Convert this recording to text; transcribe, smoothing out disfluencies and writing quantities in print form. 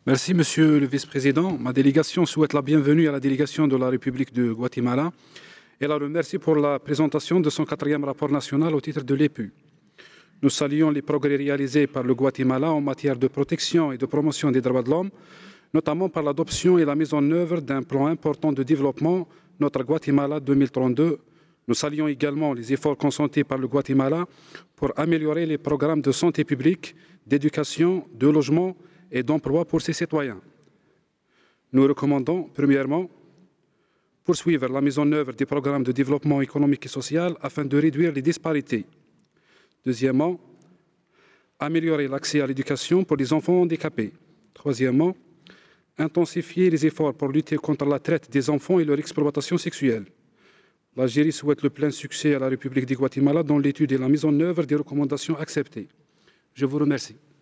Merci, Monsieur le Vice-président. Ma délégation souhaite la bienvenue à la délégation de la République de Guatemala et la remercie pour la présentation de son quatrième rapport national au titre de l'EPU. Nous saluons les progrès réalisés par le Guatemala en matière de protection et de promotion des droits de l'homme, notamment par l'adoption et la mise en œuvre d'un plan important de développement, notre Guatemala 2032. Nous saluons également les efforts consentis par le Guatemala pour améliorer les programmes de santé publique, d'éducation, de logement et d'emploi pour ses citoyens. Nous recommandons, premièrement, poursuivre la mise en œuvre des programmes de développement économique et social afin de réduire les disparités. Deuxièmement, améliorer l'accès à l'éducation pour les enfants handicapés. Troisièmement, intensifier les efforts pour lutter contre la traite des enfants et leur exploitation sexuelle. L'Algérie souhaite le plein succès à la République du Guatemala dans l'étude et la mise en œuvre des recommandations acceptées. Je vous remercie.